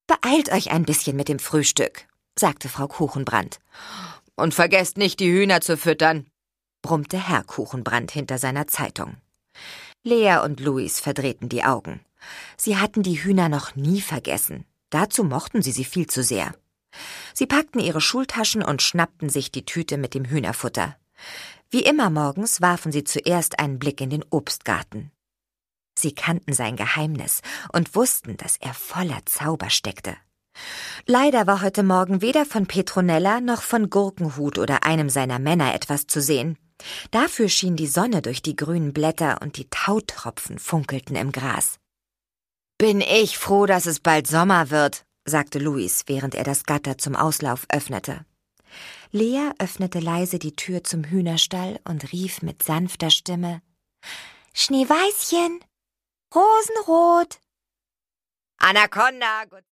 »Beeilt euch ein bisschen mit dem Frühstück«, sagte Frau Kuchenbrand. »Und vergesst nicht, die Hühner zu füttern«, brummte Herr Kuchenbrand hinter seiner Zeitung. Lea und Louis verdrehten die Augen. Sie hatten die Hühner noch nie vergessen. Dazu mochten sie viel zu sehr. Sie packten ihre Schultaschen und schnappten sich die Tüte mit dem Hühnerfutter. Wie immer morgens warfen sie zuerst einen Blick in den Obstgarten. Sie kannten sein Geheimnis und wussten, dass er voller Zauber steckte. Leider war heute Morgen weder von Petronella noch von Gurkenhut oder einem seiner Männer etwas zu sehen. Dafür schien die Sonne durch die grünen Blätter und die Tautropfen funkelten im Gras. »Bin ich froh, dass es bald Sommer wird«, sagte Louis, während er das Gatter zum Auslauf öffnete. Lea öffnete leise die Tür zum Hühnerstall und rief mit sanfter Stimme: »Schneeweißchen, Rosenrot!« »Anaconda!«